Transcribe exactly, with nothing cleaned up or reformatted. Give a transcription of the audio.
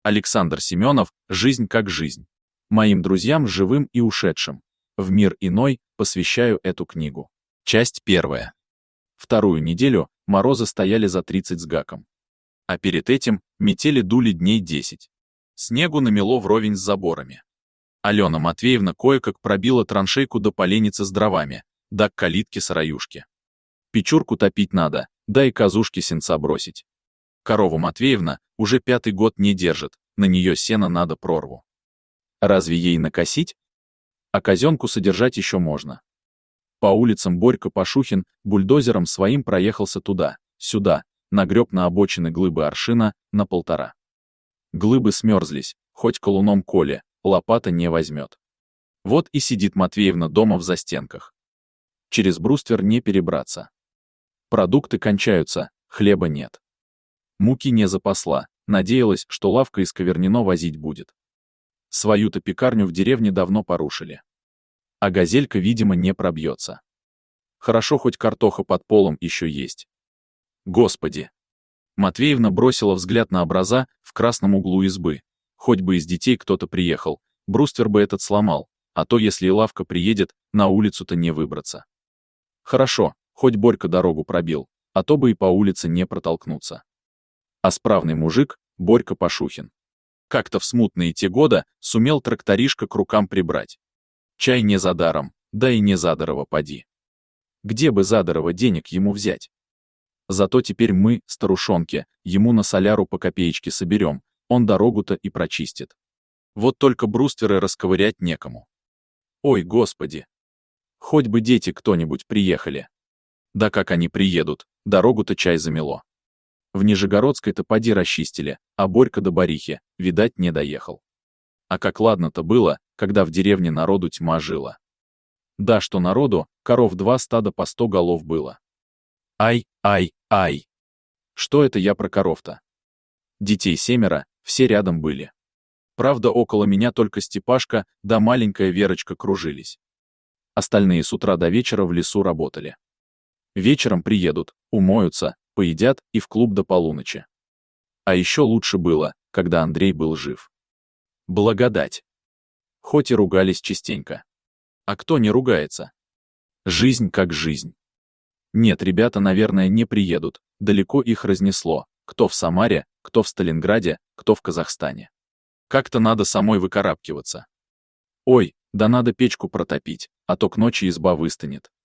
Александр Семенов, «Жизнь как жизнь». Моим друзьям живым и ушедшим. В мир иной посвящаю эту книгу. Часть первая. Вторую неделю морозы стояли за тридцать с гаком. А перед этим метели дули дней десять. Снегу намело вровень с заборами. Алена Матвеевна кое-как пробила траншейку до поленницы с дровами, да к калитке-сыроюшке. Печурку топить надо, да и козушки сенца бросить. Корову Матвеевна уже пятый год не держит, на нее сено надо прорву. Разве ей накосить? А казенку содержать еще можно. По улицам Борька Пашухин бульдозером своим проехался туда, сюда, нагреб на обочины глыбы аршина на полтора. Глыбы смерзлись, хоть колуном коле, лопата не возьмет. Вот и сидит Матвеевна дома в застенках. Через бруствер не перебраться. Продукты кончаются, хлеба нет. Муки не запасла, надеялась, что лавка из Ковернино возить будет. Свою-то пекарню в деревне давно порушили. А газелька, видимо, не пробьется. Хорошо, хоть картоха под полом еще есть. Господи! Матвеевна бросила взгляд на образа в красном углу избы. Хоть бы из детей кто-то приехал, бруствер бы этот сломал, а то, если и лавка приедет, на улицу-то не выбраться. Хорошо, хоть Борька дорогу пробил, а то бы и по улице не протолкнуться. А справный мужик — Борька Пашухин. Как-то в смутные те года сумел тракторишка к рукам прибрать. Чай не за даром, да и не задорого поди. Где бы задорого денег ему взять? Зато теперь мы, старушонки, ему на соляру по копеечке соберем, он дорогу-то и прочистит. Вот только брустверы расковырять некому. Ой, Господи! Хоть бы дети кто-нибудь приехали. Да как они приедут, дорогу-то чай замело. В Нижегородской-то поди расчистили, а Борька до Борихи, видать, не доехал. А как ладно-то было, когда в деревне народу тьма жила. Да что народу, коров два стада по сто голов было. Ай, ай, ай! Что это я про коров-то? Детей семеро, все рядом были. Правда, около меня только Степашка да маленькая Верочка кружились. Остальные с утра до вечера в лесу работали. Вечером приедут, умоются, поедят и в клуб до полуночи. А еще лучше было, когда Андрей был жив. Благодать. Хоть и ругались частенько. А кто не ругается? Жизнь как жизнь. Нет, ребята, наверное, не приедут, далеко их разнесло, кто в Самаре, кто в Сталинграде, кто в Казахстане. Как-то надо самой выкарабкиваться. Ой, да надо печку протопить, а то к ночи изба выстынет.